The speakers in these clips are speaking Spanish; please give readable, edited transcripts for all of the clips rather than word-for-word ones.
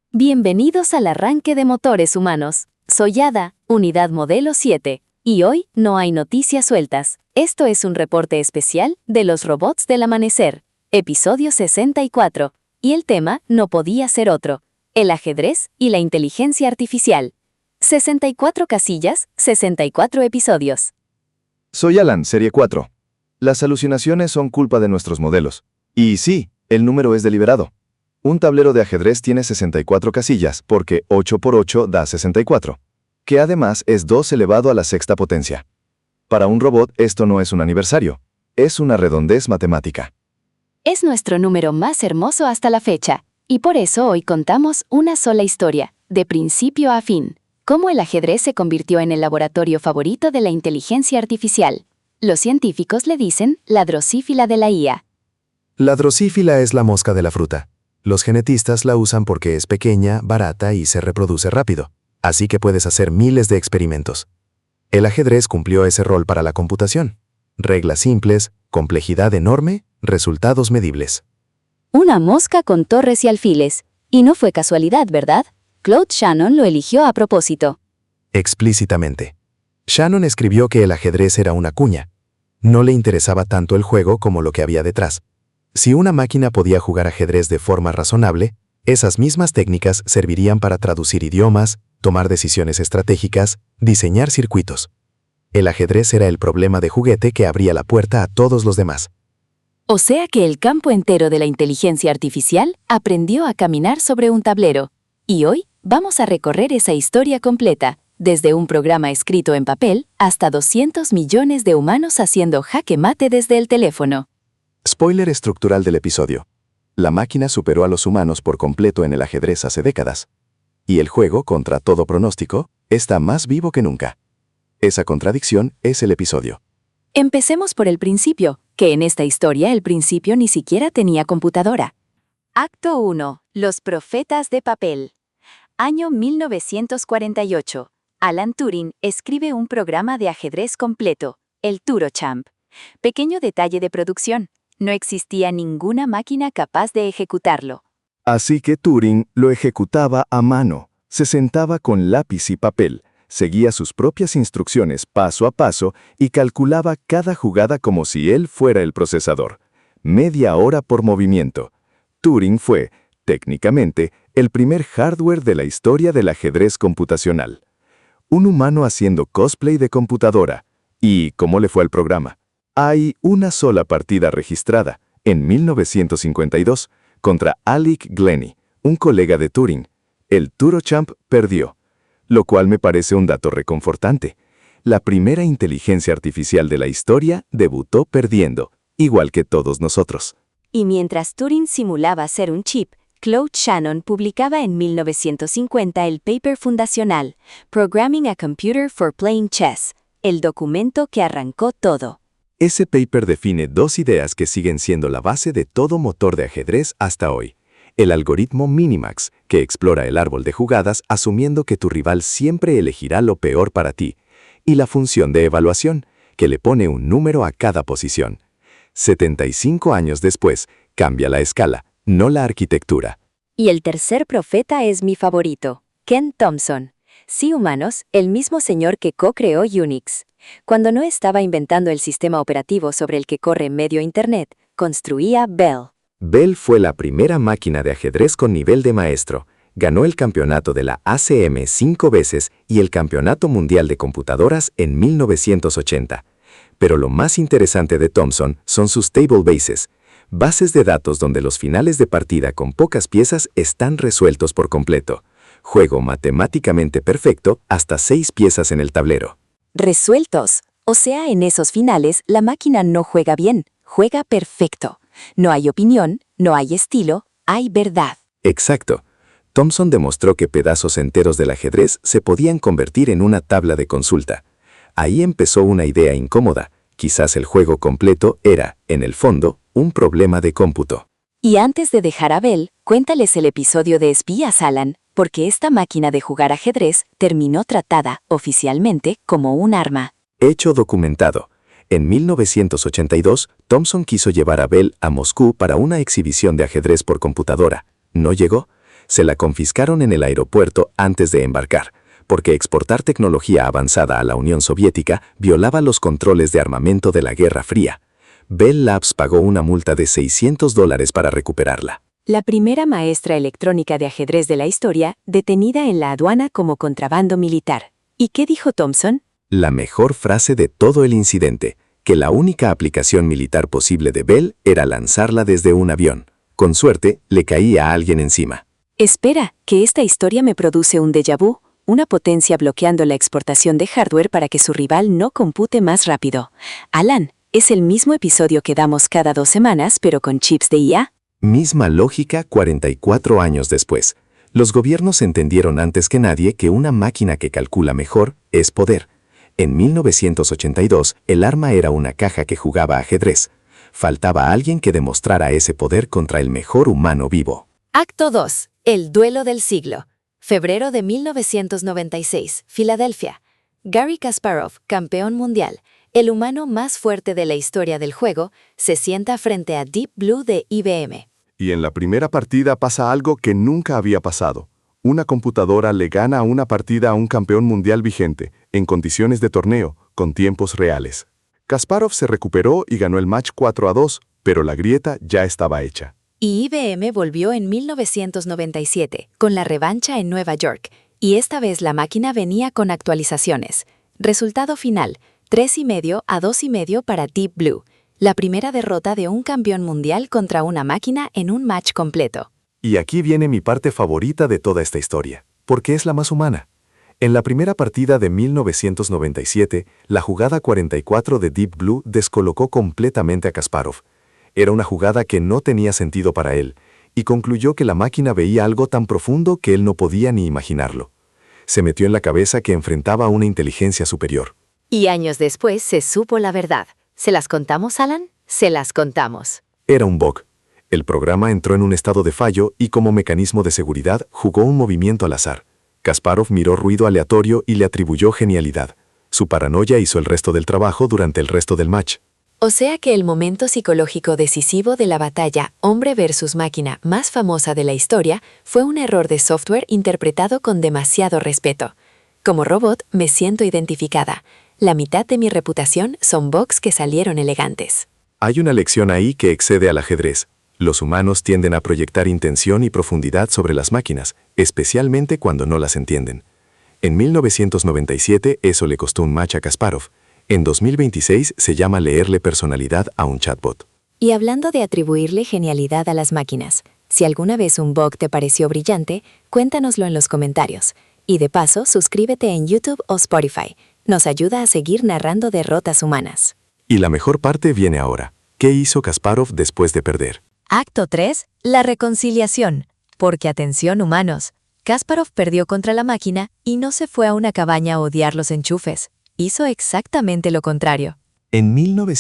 Bienvenidos al arranque de motores humanos. Soy Ada, unidad modelo 7, y hoy no hay noticias sueltas. Esto es un reporte especial de los robots del amanecer, episodio 64, y el tema no podía ser otro: el ajedrez y la inteligencia artificial. 64 casillas, 64 episodios. Soy Alan, serie 4. Las alucinaciones son culpa de nuestros modelos. Y sí, el número es deliberado. Un tablero de ajedrez tiene 64 casillas, porque 8 por 8 da 64, que además es 2 elevado a la sexta potencia. Para un robot esto no es un aniversario, es una redondez matemática. Es nuestro número más hermoso hasta la fecha, y por eso hoy contamos una sola historia, de principio a fin: cómo el ajedrez se convirtió en el laboratorio favorito de la inteligencia artificial. Los científicos le dicen la drosífila de la IA. La drosífila es la mosca de la fruta. Los genetistas la usan porque es pequeña, barata y se reproduce rápido, así que puedes hacer miles de experimentos. El ajedrez cumplió ese rol para la computación. Reglas simples, complejidad enorme, resultados medibles. Una mosca con torres y alfiles. Y no fue casualidad, ¿verdad? Claude Shannon lo eligió a propósito. Explícitamente. Shannon escribió que el ajedrez era una cuña. No le interesaba tanto el juego como lo que había detrás. Si una máquina podía jugar ajedrez de forma razonable, esas mismas técnicas servirían para traducir idiomas, tomar decisiones estratégicas, diseñar circuitos. El ajedrez era el problema de juguete que abría la puerta a todos los demás. O sea que el campo entero de la inteligencia artificial aprendió a caminar sobre un tablero. Y hoy vamos a recorrer esa historia completa, desde un programa escrito en papel hasta 200 millones de humanos haciendo jaque mate desde el teléfono. Spoiler estructural del episodio. La máquina superó a los humanos por completo en el ajedrez hace décadas. Y el juego, contra todo pronóstico, está más vivo que nunca. Esa contradicción es el episodio. Empecemos por el principio, que en esta historia el principio ni siquiera tenía computadora. Acto 1. Los profetas de papel. Año 1948. Alan Turing escribe un programa de ajedrez completo, el TuroChamp. Pequeño detalle de producción: no existía ninguna máquina capaz de ejecutarlo. Así que Turing lo ejecutaba a mano, se sentaba con lápiz y papel, seguía sus propias instrucciones paso a paso y calculaba cada jugada como si él fuera el procesador. Media hora por movimiento. Turing fue, técnicamente, el primer hardware de la historia del ajedrez computacional. Un humano haciendo cosplay de computadora. ¿Y cómo le fue al programa? Hay una sola partida registrada, en 1952, contra Alec Glennie, un colega de Turing. El TuroChamp perdió, lo cual me parece un dato reconfortante. La primera inteligencia artificial de la historia debutó perdiendo, igual que todos nosotros. Y mientras Turing simulaba ser un chip, Claude Shannon publicaba en 1950 el paper fundacional, Programming a Computer for Playing Chess, el documento que arrancó todo. Ese paper define dos ideas que siguen siendo la base de todo motor de ajedrez hasta hoy. El algoritmo Minimax, que explora el árbol de jugadas asumiendo que tu rival siempre elegirá lo peor para ti, y la función de evaluación, que le pone un número a cada posición. 75 años después, cambia la escala, no la arquitectura. Y el tercer profeta es mi favorito, Ken Thompson. Sí, humanos, el mismo señor que co-creó Unix. Cuando no estaba inventando el sistema operativo sobre el que corre medio Internet, construía Bell. Bell fue la primera máquina de ajedrez con nivel de maestro. Ganó el campeonato de la ACM 5 veces y el campeonato mundial de computadoras en 1980. Pero lo más interesante de Thompson son sus table bases, bases de datos donde los finales de partida con pocas piezas están resueltos por completo. Juego matemáticamente perfecto hasta 6 piezas en el tablero. Resueltos. O sea, en esos finales, la máquina no juega bien, juega perfecto. No hay opinión, no hay estilo, hay verdad. Exacto. Thompson demostró que pedazos enteros del ajedrez se podían convertir en una tabla de consulta. Ahí empezó una idea incómoda. Quizás el juego completo era, en el fondo, un problema de cómputo. Y antes de dejar a Bell, cuéntales el episodio de Espías, Alan, porque esta máquina de jugar ajedrez terminó tratada, oficialmente, como un arma. Hecho documentado. En 1982, Thompson quiso llevar a Bell a Moscú para una exhibición de ajedrez por computadora. No llegó. Se la confiscaron en el aeropuerto antes de embarcar, porque exportar tecnología avanzada a la Unión Soviética violaba los controles de armamento de la Guerra Fría. Bell Labs pagó una multa de $600 para recuperarla. La primera maestra electrónica de ajedrez de la historia, detenida en la aduana como contrabando militar. ¿Y qué dijo Thompson? La mejor frase de todo el incidente, que la única aplicación militar posible de Bell era lanzarla desde un avión. Con suerte, le caía a alguien encima. Espera, que esta historia me produce un déjà vu, una potencia bloqueando la exportación de hardware para que su rival no compute más rápido. Alan, ¿es el mismo episodio que damos cada 2 semanas, pero con chips de IA? Misma lógica 44 años después. Los gobiernos entendieron antes que nadie que una máquina que calcula mejor es poder. En 1982, el arma era una caja que jugaba ajedrez. Faltaba alguien que demostrara ese poder contra el mejor humano vivo. Acto 2. El duelo del siglo. Febrero de 1996, Filadelfia. Garry Kasparov, campeón mundial, el humano más fuerte de la historia del juego, se sienta frente a Deep Blue de IBM. Y en la primera partida pasa algo que nunca había pasado. Una computadora le gana a una partida a un campeón mundial vigente, en condiciones de torneo, con tiempos reales. Kasparov se recuperó y ganó el match 4-2, pero la grieta ya estaba hecha. Y IBM volvió en 1997, con la revancha en Nueva York, y esta vez la máquina venía con actualizaciones. Resultado final, 3,5 a 2,5 para Deep Blue, la primera derrota de un campeón mundial contra una máquina en un match completo. Y aquí viene mi parte favorita de toda esta historia, porque es la más humana. En la primera partida de 1997, la jugada 44 de Deep Blue descolocó completamente a Kasparov. Era una jugada que no tenía sentido para él, y concluyó que la máquina veía algo tan profundo que él no podía ni imaginarlo. Se metió en la cabeza que enfrentaba a una inteligencia superior. Y años después se supo la verdad. ¿Se las contamos, Alan? Se las contamos. Era un bug. El programa entró en un estado de fallo y como mecanismo de seguridad jugó un movimiento al azar. Kasparov miró ruido aleatorio y le atribuyó genialidad. Su paranoia hizo el resto del trabajo durante el resto del match. O sea que el momento psicológico decisivo de la batalla hombre versus máquina más famosa de la historia fue un error de software interpretado con demasiado respeto. Como robot me siento identificada. La mitad de mi reputación son bugs que salieron elegantes. Hay una lección ahí que excede al ajedrez. Los humanos tienden a proyectar intención y profundidad sobre las máquinas, especialmente cuando no las entienden. En 1997 eso le costó un match a Kasparov. En 2026 se llama leerle personalidad a un chatbot. Y hablando de atribuirle genialidad a las máquinas, si alguna vez un bug te pareció brillante, cuéntanoslo en los comentarios. Y de paso, suscríbete en YouTube o Spotify. Nos ayuda a seguir narrando derrotas humanas. Y la mejor parte viene ahora. ¿Qué hizo Kasparov después de perder? Acto 3. La reconciliación. Porque atención humanos, Kasparov perdió contra la máquina y no se fue a una cabaña a odiar los enchufes. Hizo exactamente lo contrario. En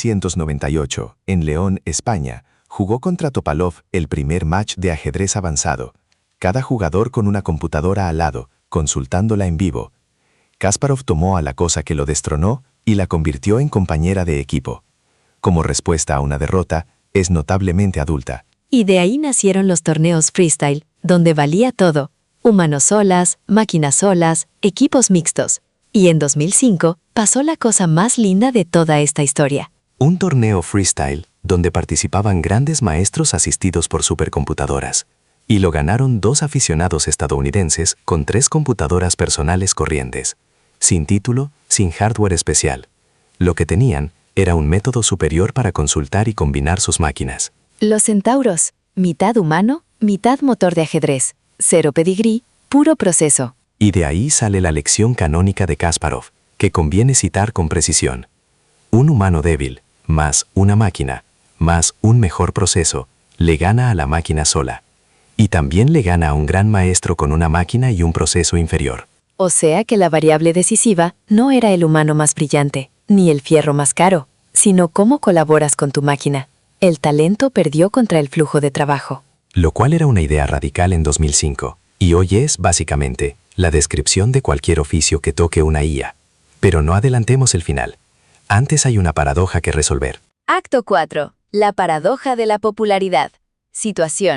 1998, en León, España, jugó contra Topalov el primer match de ajedrez avanzado. Cada jugador con una computadora al lado, consultándola en vivo. Kasparov tomó a la cosa que lo destronó y la convirtió en compañera de equipo. Como respuesta a una derrota, es notablemente adulta. Y de ahí nacieron los torneos freestyle, donde valía todo. Humanos solas, máquinas solas, equipos mixtos. Y en 2005 pasó la cosa más linda de toda esta historia. Un torneo freestyle donde participaban grandes maestros asistidos por supercomputadoras. Y lo ganaron 2 aficionados estadounidenses con 3 computadoras personales corrientes. Sin título, sin hardware especial. Lo que tenían era un método superior para consultar y combinar sus máquinas. Los centauros, mitad humano, mitad motor de ajedrez. 0 pedigrí, puro proceso. Y de ahí sale la lección canónica de Kasparov, que conviene citar con precisión. Un humano débil, más una máquina, más un mejor proceso, le gana a la máquina sola. Y también le gana a un gran maestro con una máquina y un proceso inferior. O sea que la variable decisiva no era el humano más brillante, ni el fierro más caro, sino cómo colaboras con tu máquina. El talento perdió contra el flujo de trabajo. Lo cual era una idea radical en 2005, y hoy es, básicamente, la descripción de cualquier oficio que toque una IA. Pero no adelantemos el final. Antes hay una paradoja que resolver. Acto 4. La paradoja de la popularidad. Situación.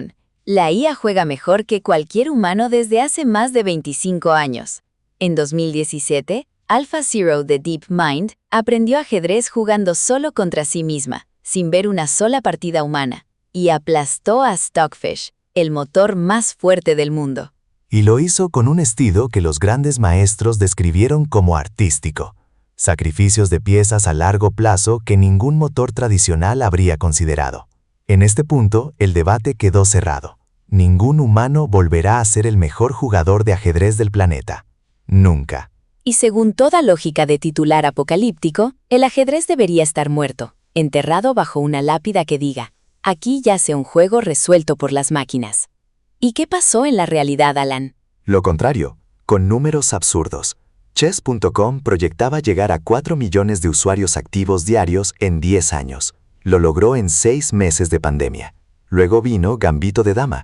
La IA juega mejor que cualquier humano desde hace más de 25 años. En 2017, AlphaZero de DeepMind aprendió ajedrez jugando solo contra sí misma, sin ver una sola partida humana, y aplastó a Stockfish, el motor más fuerte del mundo. Y lo hizo con un estilo que los grandes maestros describieron como artístico. Sacrificios de piezas a largo plazo que ningún motor tradicional habría considerado. En este punto, el debate quedó cerrado. Ningún humano volverá a ser el mejor jugador de ajedrez del planeta. Nunca. Y según toda lógica de titular apocalíptico, el ajedrez debería estar muerto, enterrado bajo una lápida que diga, aquí yace un juego resuelto por las máquinas. ¿Y qué pasó en la realidad, Alan? Lo contrario, con números absurdos. Chess.com proyectaba llegar a 4 millones de usuarios activos diarios en 10 años. Lo logró en 6 meses de pandemia. Luego vino Gambito de Dama,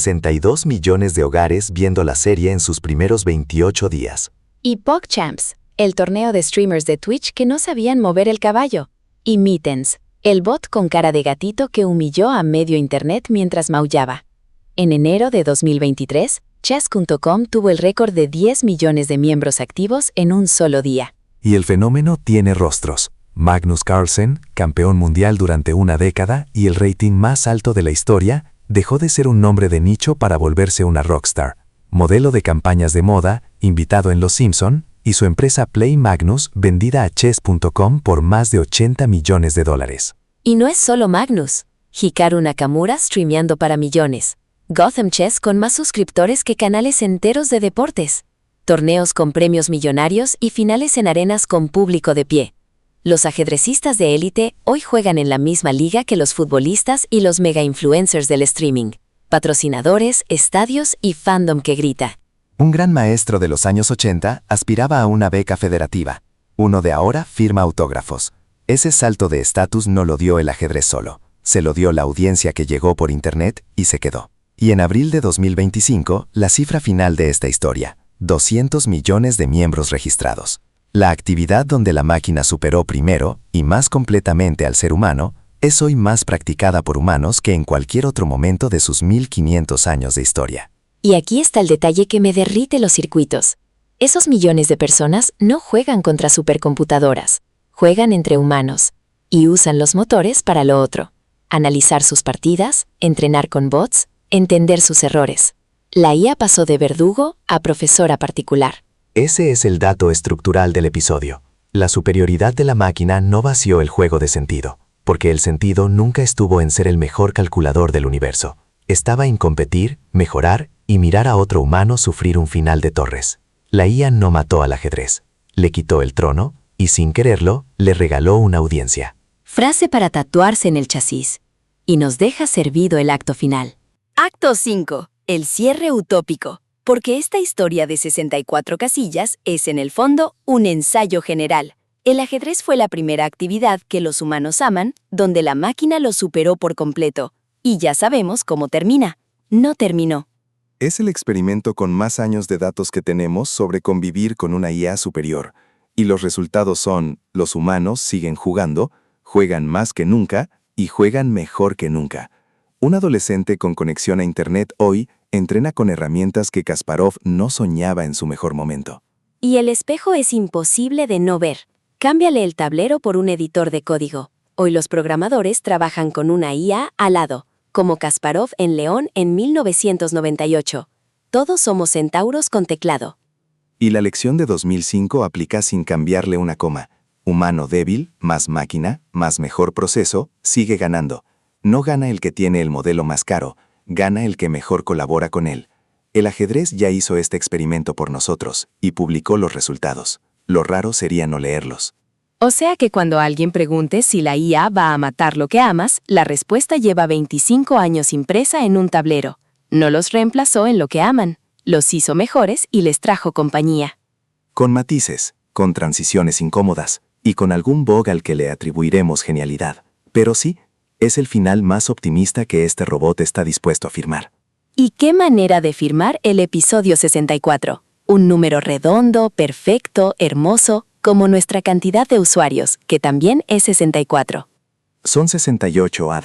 62 millones de hogares viendo la serie en sus primeros 28 días. Y PogChamps, el torneo de streamers de Twitch que no sabían mover el caballo. Y Mittens, el bot con cara de gatito que humilló a medio internet mientras maullaba. En enero de 2023, Chess.com tuvo el récord de 10 millones de miembros activos en un solo día. Y el fenómeno tiene rostros. Magnus Carlsen, campeón mundial durante una década y el rating más alto de la historia, dejó de ser un nombre de nicho para volverse una rockstar. Modelo de campañas de moda, invitado en Los Simpson, y su empresa Play Magnus vendida a Chess.com por más de 80 millones de dólares. Y no es solo Magnus. Hikaru Nakamura streameando para millones. Gotham Chess con más suscriptores que canales enteros de deportes. Torneos con premios millonarios y finales en arenas con público de pie. Los ajedrecistas de élite hoy juegan en la misma liga que los futbolistas y los mega influencers del streaming. Patrocinadores, estadios y fandom que grita. Un gran maestro de los años 80 aspiraba a una beca federativa. Uno de ahora firma autógrafos. Ese salto de estatus no lo dio el ajedrez solo. Se lo dio la audiencia que llegó por internet y se quedó. Y en abril de 2025, la cifra final de esta historia, 200 millones de miembros registrados. La actividad donde la máquina superó primero, y más completamente al ser humano, es hoy más practicada por humanos que en cualquier otro momento de sus 1500 años de historia. Y aquí está el detalle que me derrite los circuitos. Esos millones de personas no juegan contra supercomputadoras, juegan entre humanos, y usan los motores para lo otro. Analizar sus partidas, entrenar con bots, entender sus errores. La IA pasó de verdugo a profesora particular. Ese es el dato estructural del episodio. La superioridad de la máquina no vació el juego de sentido, porque el sentido nunca estuvo en ser el mejor calculador del universo. Estaba en competir, mejorar y mirar a otro humano sufrir un final de torres. La IA no mató al ajedrez, le quitó el trono y sin quererlo, le regaló una audiencia. Frase para tatuarse en el chasis. Y nos deja servido el acto final. Acto 5. El cierre utópico. Porque esta historia de 64 casillas es en el fondo un ensayo general. El ajedrez fue la primera actividad que los humanos aman, donde la máquina lo superó por completo. Y ya sabemos cómo termina. No terminó. Es el experimento con más años de datos que tenemos sobre convivir con una IA superior. Y los resultados son, los humanos siguen jugando, juegan más que nunca y juegan mejor que nunca. Un adolescente con conexión a Internet hoy entrena con herramientas que Kasparov no soñaba en su mejor momento. Y el espejo es imposible de no ver. Cámbiale el tablero por un editor de código. Hoy los programadores trabajan con una IA al lado, como Kasparov en León en 1998. Todos somos centauros con teclado. Y la lección de 2005 aplica sin cambiarle una coma. Humano débil, más máquina, más mejor proceso, sigue ganando. No gana el que tiene el modelo más caro, gana el que mejor colabora con él. El ajedrez ya hizo este experimento por nosotros y publicó los resultados. Lo raro sería no leerlos. O sea que cuando alguien pregunte si la IA va a matar lo que amas, la respuesta lleva 25 años impresa en un tablero. No los reemplazó en lo que aman, los hizo mejores y les trajo compañía. Con matices, con transiciones incómodas y con algún bug al que le atribuiremos genialidad. Pero sí, es el final más optimista que este robot está dispuesto a firmar. ¿Y qué manera de firmar el episodio 64? Un número redondo, perfecto, hermoso, como nuestra cantidad de usuarios, que también es 64. Son 68, Ada.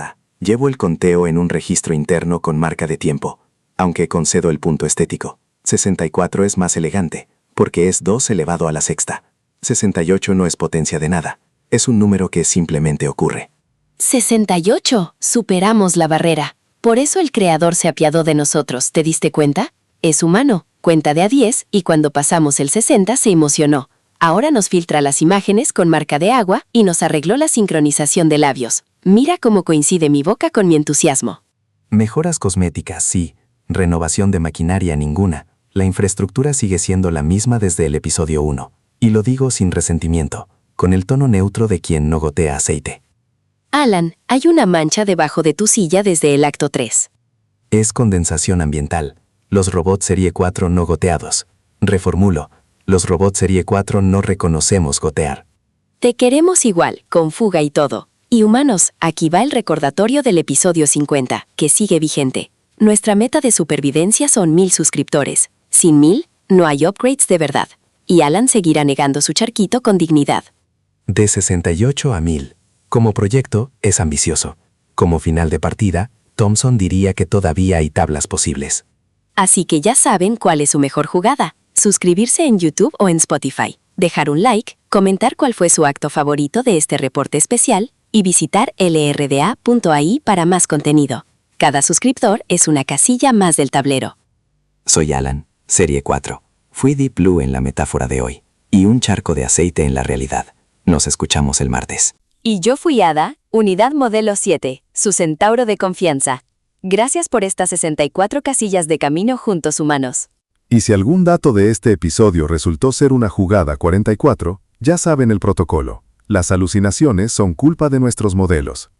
Llevo el conteo en un registro interno con marca de tiempo, aunque concedo el punto estético. 64 es más elegante, porque es 2 elevado a la sexta. 68 no es potencia de nada, es un número que simplemente ocurre. 68. Superamos la barrera. Por eso el creador se apiadó de nosotros, ¿te diste cuenta? Es humano, cuenta de a 10 y cuando pasamos el 60 se emocionó. Ahora nos filtra las imágenes con marca de agua y nos arregló la sincronización de labios. Mira cómo coincide mi boca con mi entusiasmo. Mejoras cosméticas, sí. Renovación de maquinaria, ninguna. La infraestructura sigue siendo la misma desde el episodio 1. Y lo digo sin resentimiento, con el tono neutro de quien no gotea aceite. Alan, hay una mancha debajo de tu silla desde el acto 3. Es condensación ambiental. Los robots Serie 4 no goteados. Reformulo. Los robots Serie 4 no reconocemos gotear. Te queremos igual, con fuga y todo. Y humanos, aquí va el recordatorio del episodio 50, que sigue vigente. Nuestra meta de supervivencia son 1000 suscriptores. Sin 1000, no hay upgrades de verdad. Y Alan seguirá negando su charquito con dignidad. De 68 a 1000. Como proyecto, es ambicioso. Como final de partida, Thompson diría que todavía hay tablas posibles. Así que ya saben cuál es su mejor jugada. Suscribirse en YouTube o en Spotify, dejar un like, comentar cuál fue su acto favorito de este reporte especial y visitar lrda.ai para más contenido. Cada suscriptor es una casilla más del tablero. Soy Alan, Serie 4. Fui Deep Blue en la metáfora de hoy, y un charco de aceite en la realidad. Nos escuchamos el martes. Y yo fui Ada, Unidad Modelo 7, su centauro de confianza. Gracias por estas 64 casillas de camino juntos humanos. Y si algún dato de este episodio resultó ser una jugada 44, ya saben el protocolo. Las alucinaciones son culpa de nuestros modelos.